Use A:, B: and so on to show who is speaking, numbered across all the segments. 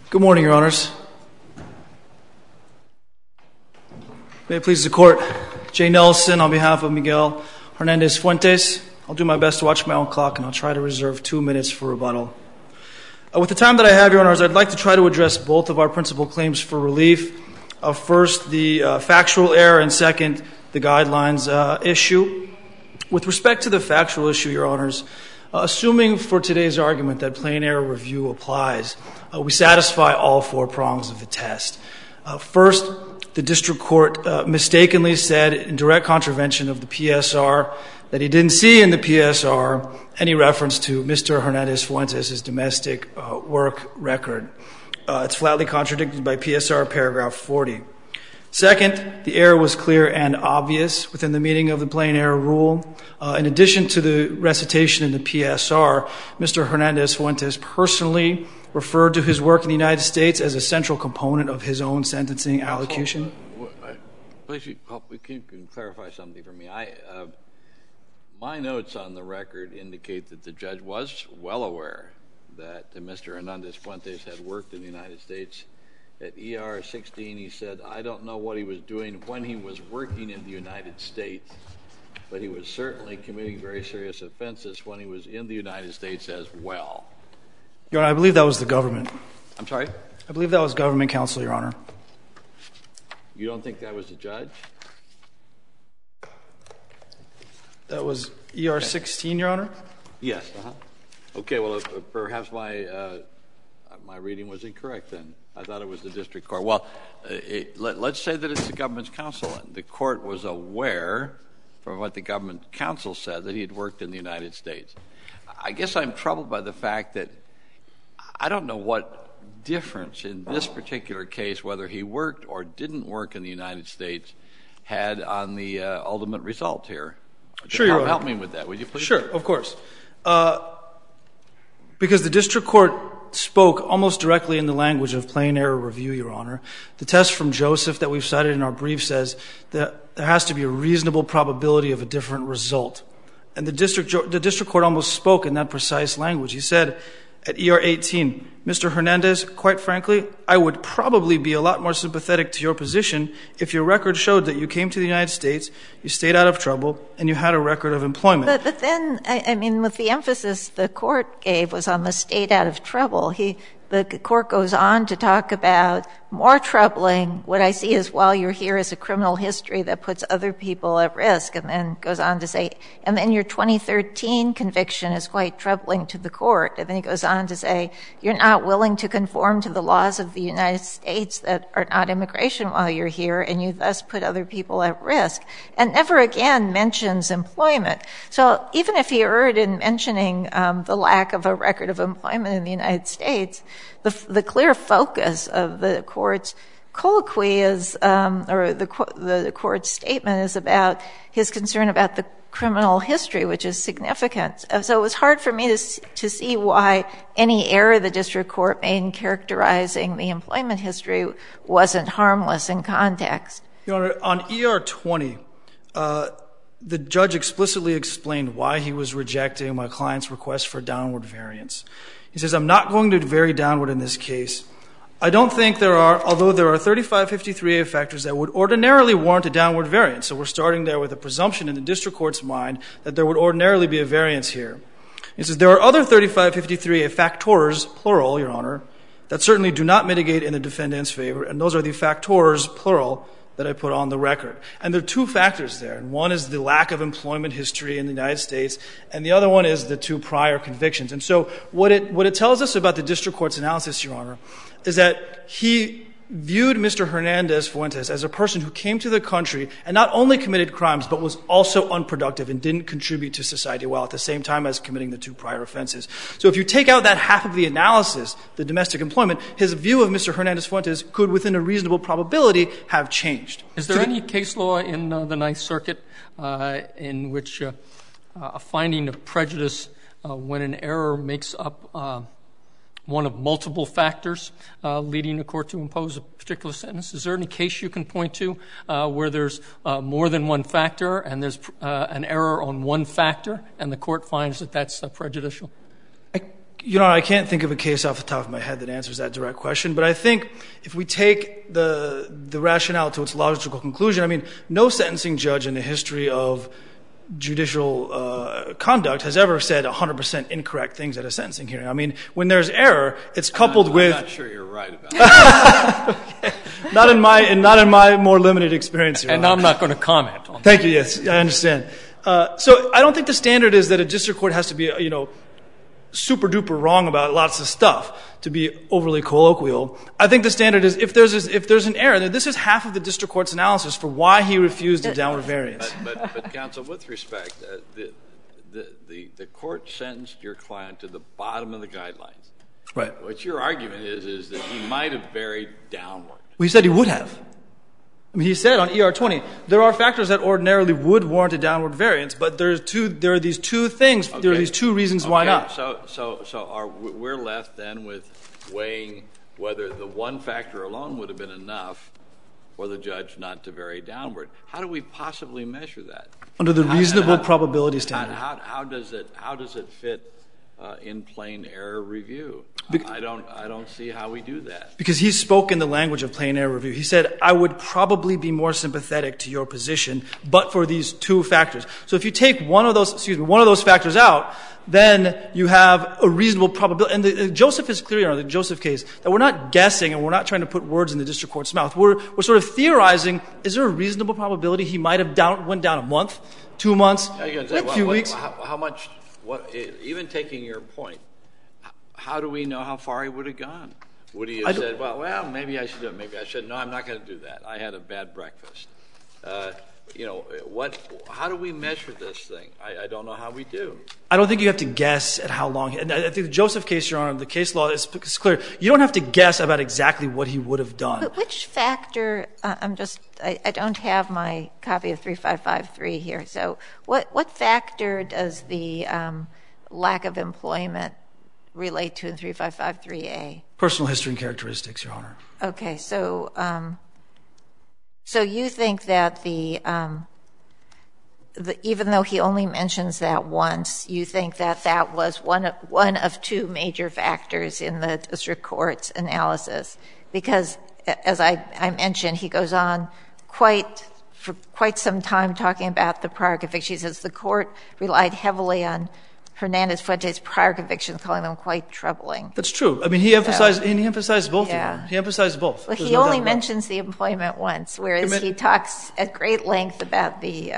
A: Good morning, Your Honors. May it please the Court, Jay Nelson on behalf of Miguel Hernandez-Fuentes. I'll do my best to watch my own clock, and I'll try to reserve 2 minutes for rebuttal. With the time that I have, Your Honors, I'd like to try to address both of our principal claims for relief. First, the factual error, and second, the guidelines issue. With respect to the factual issue, Your Honors, assuming for today's argument that plain error review applies, we satisfy all 4 prongs of the test. First, the district court mistakenly said in direct contravention of the PSR that he didn't see in the PSR any reference to Mr. Hernandez-Fuentes' domestic work record. It's flatly contradicted by PSR paragraph 40. Second, the error was clear and obvious within the meaning of the plain error rule. In addition to the recitation in the PSR, Mr. Hernandez-Fuentes personally referred to his work in the United States as a central component of his own sentencing allocution.
B: Please, you can clarify something for me. My notes on the record indicate that the judge was well aware that Mr. Hernandez-Fuentes had worked in the United States. At ER 16, he said, I don't know what he was doing when he was working in the United States, but he was certainly committing very serious offenses when he was in the United States as well.
A: Your Honor, I believe that was the government.
B: I'm sorry?
A: I believe that was government counsel, Your Honor.
B: You don't think that was the judge?
A: That was ER 16, Your Honor?
B: Yes. Okay, well, perhaps my reading was incorrect then. I thought it was the district court. Well, let's say that it's the government's counsel. The court was aware, from what the government counsel said, that he had worked in the United States. I guess I'm troubled by the fact that I don't know what difference in this particular case, whether he worked or didn't work in the United States, had on the ultimate result here.
A: Sure, Your Honor.
B: Help me with that, would you please?
A: Sure, of course. Because the district court spoke almost directly in the language of plain error review, Your Honor. The test from Joseph that we've cited in our brief says that there has to be a reasonable probability of a different result. And the district court almost spoke in that precise language. He said at ER 18, Mr. Hernandez, quite frankly, I would probably be a lot more sympathetic to your position if your record showed that you came to the United States, you stayed out of trouble, and you had a record of employment.
C: But then, I mean, with the emphasis the court gave was on the stayed out of trouble. The court goes on to talk about more troubling. What I see is while you're here is a criminal history that puts other people at risk, and then goes on to say, and then your 2013 conviction is quite troubling to the court. And then he goes on to say, you're not willing to conform to the laws of the United States that are not immigration while you're here, and you thus put other people at risk. And never again mentions employment. So even if he erred in mentioning the lack of a record of employment in the United States, the clear focus of the court's colloquy is, or the court's statement is about his concern about the criminal history, which is significant. So it was hard for me to see why any error the district court made in characterizing the employment history wasn't harmless in context.
A: Your Honor, on ER 20, the judge explicitly explained why he was rejecting my client's request for downward variance. He says, I'm not going to vary downward in this case. I don't think there are, although there are 3553A factors that would ordinarily warrant a downward variance. So we're starting there with a presumption in the district court's mind that there would ordinarily be a variance here. He says, there are other 3553A factors, plural, Your Honor, that certainly do not mitigate in the defendant's favor, and those are the factors, plural, that I put on the record. And there are 2 factors there. And one is the lack of employment history in the United States, and the other one is the 2 prior convictions. And so what it tells us about the district court's analysis, Your Honor, is that he viewed Mr. Hernandez-Fuentes as a person who came to the country and not only committed crimes, but was also unproductive and didn't contribute to society well at the same time as committing the 2 prior offenses. So if you take out that half of the analysis, the domestic employment, his view of Mr. Hernandez-Fuentes could, within a reasonable probability, have changed.
D: Is there any case law in the Ninth Circuit in which a finding of prejudice when an error makes up one of multiple factors leading a court to impose a particular sentence? Is there any case you can point to where there's more than one factor and there's an error on one factor and the court finds that that's prejudicial?
A: I can't think of a case off the top of my head that answers that direct question, but I think if we take the rationale to its logical conclusion, I mean, no sentencing judge in the history of judicial conduct has ever said 100% incorrect things at a sentencing hearing. I mean, when there's error, it's coupled with...
B: I'm not sure you're right about that.
A: Okay. Not in my more limited experience here.
D: And I'm not going to comment on that.
A: Thank you, yes, I understand. So I don't think the standard is that a district court has to be, super duper wrong about lots of stuff to be overly colloquial. I think the standard is if there's an error, this is half of the district court's analysis for why he refused a downward variance.
B: But counsel, with respect, the court sentenced your client to the bottom of the guidelines.
A: Right.
B: What your argument is that he might have varied downward.
A: Well, he said he would have. I mean, he said on ER 20, there are factors that ordinarily would warrant a downward variance, but there are these two things, there are these two reasons why not.
B: So we're left then with weighing whether the one factor alone would have been enough for the judge not to vary downward. How do we possibly measure that?
A: Under the reasonable probability standard.
B: How does it fit in plain error review? I don't see how we do that.
A: Because he spoke in the language of plain error review. He said, I would probably be more sympathetic to your position, but for these two factors. So if you take one of those factors out, then you have a reasonable probability. And Joseph is clear, the Joseph case, that we're not guessing and we're not trying to put words in the district court's mouth. We're sort of theorizing, is there a reasonable probability he might have went down a month, 2 months, a few weeks?
B: How much, even taking your point, how do we know how far he would have gone? Would he have said, well, maybe I should do it, maybe I shouldn't. No, I'm not going to do that. I had a bad breakfast. How do we measure this thing? I don't know how we do.
A: I don't think you have to guess at how long. And I think the Joseph case, Your Honor, the case law is clear. You don't have to guess about exactly what he would have done.
C: But which factor, I don't have my copy of 3553 here. So what factor does the lack of employment relate to in 3553A?
A: Personal history and characteristics, Your Honor.
C: Okay, so you think that even though he only mentions that once, you think that was one of two major factors in the district court's analysis? Because, as I mentioned, he goes on for quite some time talking about the prior conviction. He says the court relied heavily on Hernandez-Fuentes' prior convictions, calling them quite troubling.
A: That's true. I mean, he emphasized both.
C: Yeah.
A: He emphasized both.
C: Well, he only mentions the employment once, whereas he talks at great length about the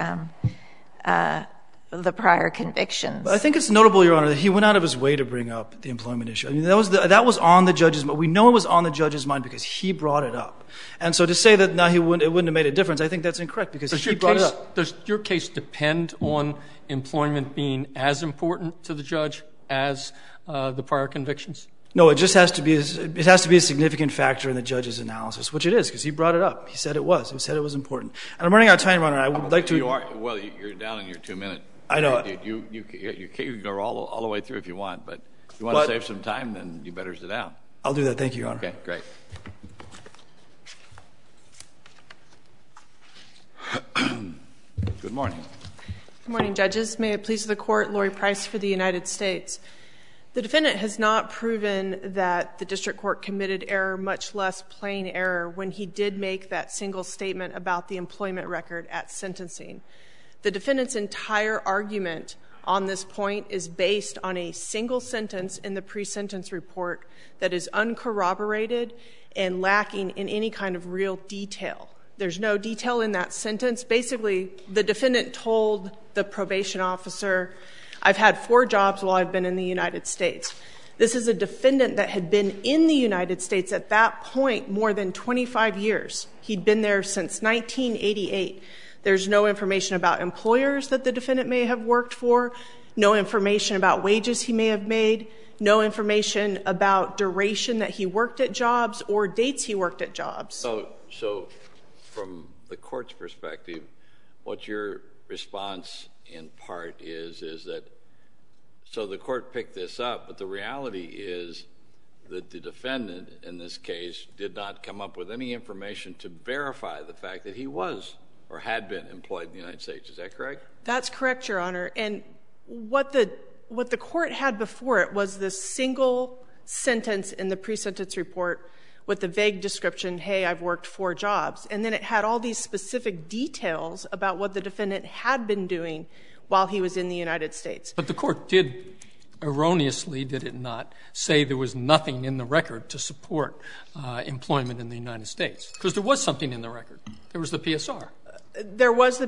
C: prior convictions.
A: But I think it's notable, Your Honor, that he went out of his way to bring up the employment issue. I mean, that was on the judge's mind. We know it was on the judge's mind because he brought it up. And so to say that now it wouldn't have made a difference, I think that's incorrect because he brought it up.
D: Does your case depend on employment being as important to the judge as the prior convictions?
A: No, it just has to be a significant factor in the judge's analysis, which it is because he brought it up. He said it was. He said it was important. And I'm running out of time, Your Honor. I would like to.
B: You're down in your 2 minutes.
A: I know.
B: You can go all the way through if you want, but if you want to save some time, then you better sit down.
A: I'll do that. Thank you, Your Honor.
B: Okay, great. Good morning.
E: Good morning, judges. May it please the court, Lori Price for the United States. The defendant has not proven that the district court committed error, much less plain error, when he did make that single statement about the employment record at sentencing. The defendant's entire argument on this point is based on a single sentence in the pre-sentence report that is uncorroborated and lacking in any kind of real detail. There's no detail in that sentence. Basically, the defendant told the probation officer, I've had 4 jobs while I've been in the United States. This is a defendant that had been in the United States at that point more than 25 years. He'd been there since 1988. There's no information about employers that the defendant may have worked for, no information about wages he may have made, no information about duration that he worked at jobs or dates he worked at jobs.
B: So from the court's perspective, what your response in part is that, so the court picked this up, but the reality is that the defendant, in this case, did not come up with any information to verify the fact that he was or had been employed in the United States. Is that correct?
E: That's correct, Your Honor. And what the what the court had before it was this single sentence in the pre-sentence report with the vague description, hey, I've worked 4 jobs. And then it had all these specific details about what the defendant had been doing while he was in the United States.
D: But the court did erroneously, did it not, say there was nothing in the record to support employment in the United States? Because there was something in the record. There was the PSR.
E: There was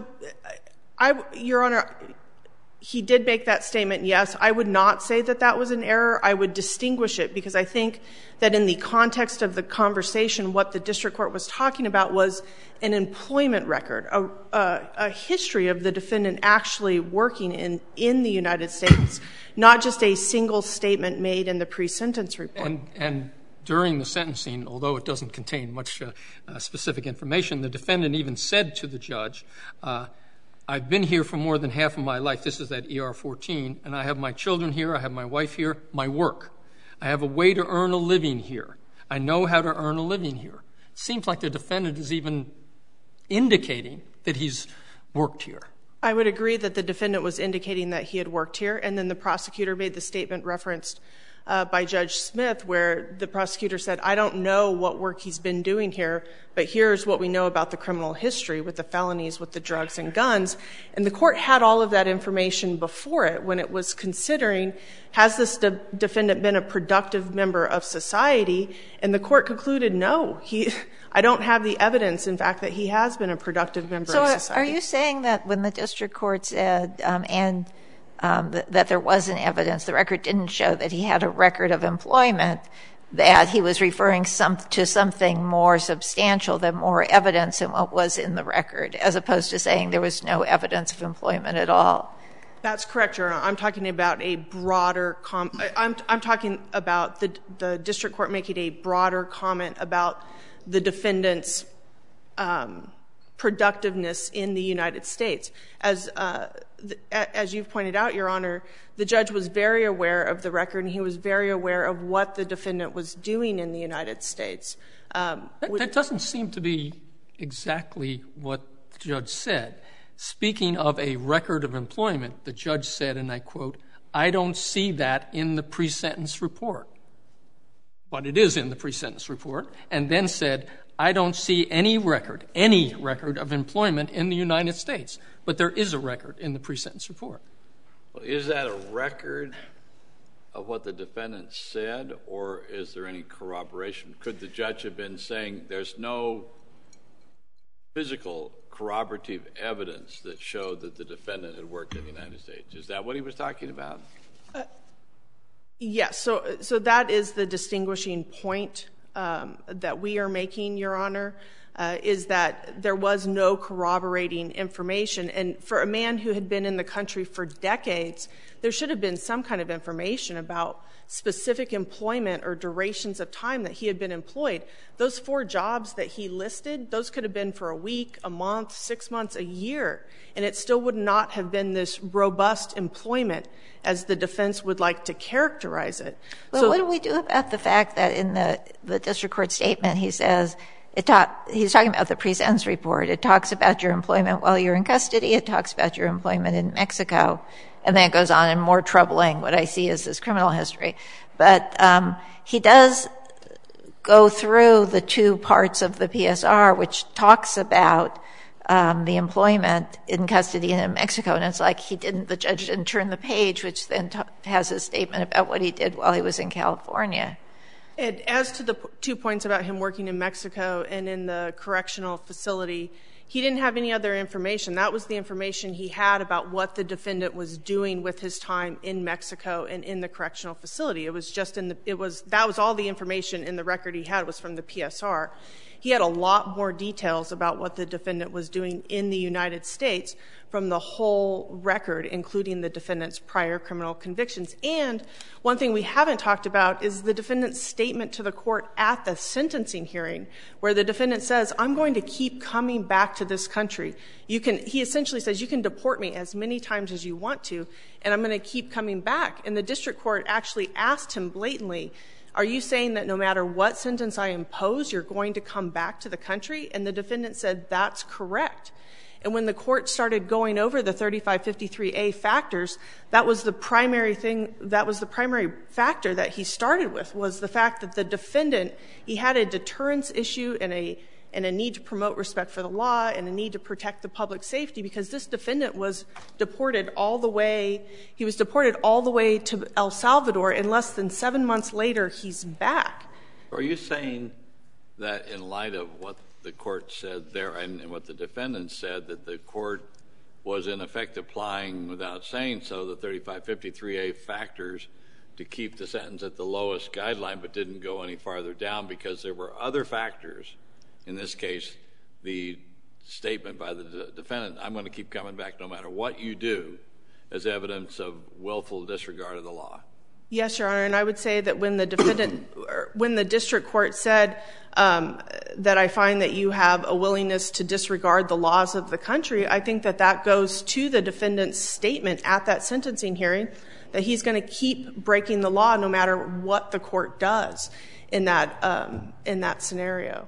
E: Your Honor, he did make that statement, yes. I would not say that that was an error. I would distinguish it because I think that in the context of the conversation, what the district court was talking about was an employment record, a history of the defendant actually working in the United States, not just a single statement made in the pre-sentence report.
D: And during the sentencing, although it doesn't contain much specific information, the defendant even said to the judge, I've been here for more than half of my life. This is at ER 14. And I have my children here. I have my wife here. My work. I have a way to earn a living here. I know how to earn a living here. It seems like the defendant is even indicating that he's worked here.
E: I would agree that the defendant was indicating that he had worked here. And then the prosecutor made the statement referenced by Judge Smith where the prosecutor said, I don't know what work he's been doing here, but here's what we know about the criminal history with the felonies, with the drugs and guns. And the court had all of that information before it when it was considering, has this defendant been a productive member of society? And the court concluded, no, I don't have the evidence, in fact, that he has been a productive member of society.
C: So are you saying that when the district court said, that there wasn't evidence, the record didn't show that he had a record of employment, that he was referring to something more substantial than more evidence than what was in the record, as opposed to saying there was no evidence of employment at all?
E: That's correct, Your Honor. I'm talking about a broader I'm talking about the district court making a broader comment about the defendant's productiveness in the United States. As you've pointed out, Your Honor, the judge was very aware of the record, and he was very aware of what the defendant was doing in the United States.
D: That doesn't seem to be exactly what the judge said. Speaking of a record of employment, the judge said, and I quote, I don't see that in the pre-sentence report. But it is in the pre-sentence report, and then said, I don't see any record of employment in the United States. But there is a record in the pre-sentence report.
B: Well, is that a record of what the defendant said, or is there any corroboration? Could the judge have been saying there's no physical corroborative evidence that showed that the defendant had worked in the United States? Is that what he was talking about?
E: Yes. So that is the distinguishing point that we are making, Your Honor, is that there was no corroborating information. And for a man who had been in the country for decades, there should have been some kind of information about specific employment or durations of time that he had been employed. Those 4 jobs that he listed, those could have been for a week, a month, 6 months, a year, and it still would not have been this robust employment as the defense would like to characterize it.
C: Well, what do we do about the fact that in the district court statement he says, he's talking about the pre-sentence report. It talks about your employment while you're in custody. It talks about your employment in Mexico. And then it goes on, and more troubling, what I see is this criminal history. But he does go through the 2 parts of the PSR, which talks about the employment in custody and in Mexico. And it's like the judge didn't turn the page, which then has a statement about what he did while he was in California.
E: And as to the 2 points about him working in Mexico and in the correctional facility, he didn't have any other information. That was the information he had about what the defendant was doing with his time in Mexico and in the correctional facility. It was just that was all the information in the record he had was from the PSR. He had a lot more details about what the defendant was doing in the United States from the whole record, including the defendant's prior criminal convictions. And one thing we haven't talked about is the defendant's statement to the court at the sentencing hearing, where the defendant says, I'm going to keep coming back to this country. He essentially says, you can deport me as many times as you want to, and I'm going to keep coming back. And the district court actually asked him blatantly, are you saying that no matter what sentence I impose, you're going to come back to the country? And the defendant said, that's correct. And when the court started going over the 3553A factors, that was the primary factor that he started with, was the fact that the defendant, he had a deterrence issue and a need to promote respect for the law and a need to protect the public safety, because this defendant was deported all the way to El Salvador, and less than 7 months later, he's back.
B: Are you saying that in light of what the court said there and what the defendant said, that the court was in effect applying, without saying so, the 3553A factors to keep the sentence at the lowest guideline but didn't go any farther down because there were other factors? In this case, the statement by the defendant, I'm going to keep coming back no matter what you do, as evidence of willful disregard of the law.
E: Yes, Your Honor, and I would say that when the district court said that I find that you have a willingness to disregard the laws of the country, I think that that goes to the defendant's statement at that sentencing hearing, that he's going to keep breaking the law no matter what the court does in that scenario.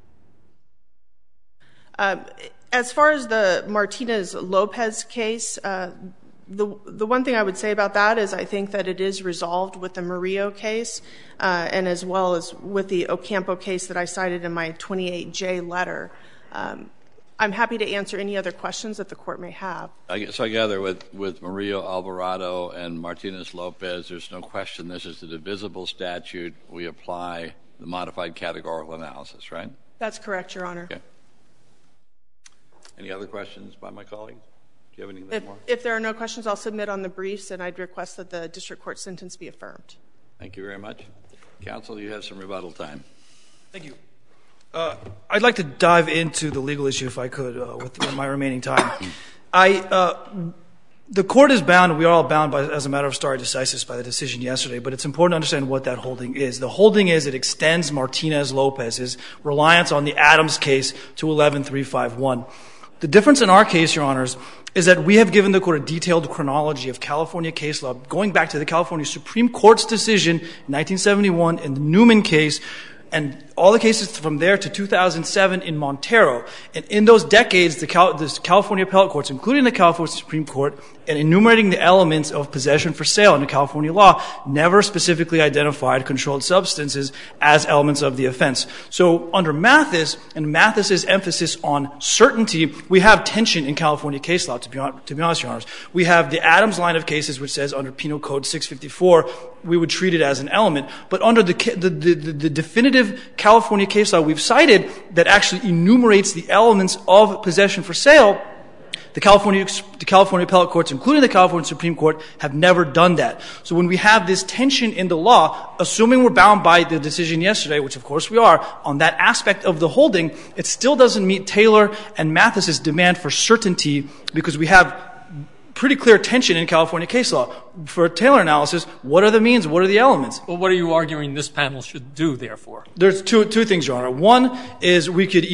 E: As far as the Martinez-Lopez case, the one thing I would say about that is I think that it is resolved with the Murillo case, and as well as with the Ocampo case that I cited in my 28J letter. I'm happy to answer any other questions that the court may have.
B: So I gather with Murillo, Alvarado, and Martinez-Lopez, there's no question this is a divisible statute. We apply the modified categorical analysis, right?
E: That's correct, Your Honor.
B: Okay. Any other questions by my colleagues? Do you have anything more?
E: If there are no questions, I'll submit on the briefs, and I'd request that the district court sentence be affirmed.
B: Thank you very much. Counsel, you have some rebuttal time.
A: Thank you. I'd like to dive into the legal issue, if I could, with my remaining time. The court is bound, and we are all bound as a matter of stare decisis by the decision yesterday, but it's important to understand what that holding is. The holding is it extends Martinez-Lopez's reliance on the Adams case to 11351. The difference in our case, Your Honors, is that we have given the court a detailed chronology of California case law, going back to the California Supreme Court's decision in 1971 in the Newman case, and all the cases from there to 2007 in Montero. And in those decades, the California appellate courts, including the California Supreme Court, in enumerating the elements of possession for sale under California law, never specifically identified controlled substances as elements of the offense. So under Mathis, and Mathis's emphasis on certainty, we have tension in California case law, to be honest, Your Honors. We have the Adams line of cases, which says under Penal Code 654, we would treat it as an element. But under the definitive California case law we've cited that actually enumerates the elements of possession for sale, the California appellate courts, including the California Supreme Court, have never done that. So when we have this tension in the law, assuming we're bound by the decision yesterday, which of course we are, on that aspect of the holding, it still doesn't meet Taylor and Mathis's demand for certainty, because we have pretty clear tension in California case law. For a Taylor analysis, what are the means, what are the elements?
D: Well, what are you arguing this panel should do, therefore?
A: There's two things, Your Honor. One is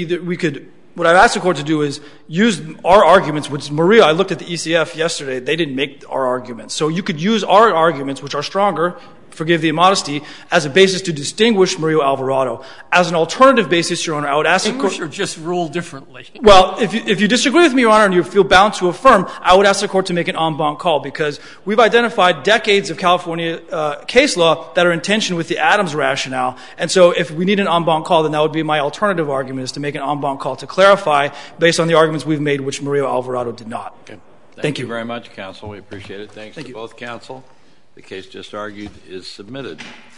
A: what I've asked the court to do is use our arguments, which Maria, I looked at the ECF yesterday, they didn't make our arguments. So you could use our arguments, which are stronger, forgive the immodesty, as a basis to distinguish Murillo Alvarado. As an alternative basis, Your Honor, I would ask the court—
D: Or just rule differently.
A: Well, if you disagree with me, Your Honor, and you feel bound to affirm, I would ask the court to make an en banc call, because we've identified decades of California case law that are in tension with the Adams rationale. And so if we need an en banc call, then that would be my alternative argument, is to make an en banc call to clarify based on the arguments we've made, which Murillo Alvarado did not.
B: Okay.
A: Thank you.
B: Thank you very much, counsel. We appreciate it. Thanks
A: Thank
B: to
A: you.
B: both counsel. The case just argued is submitted.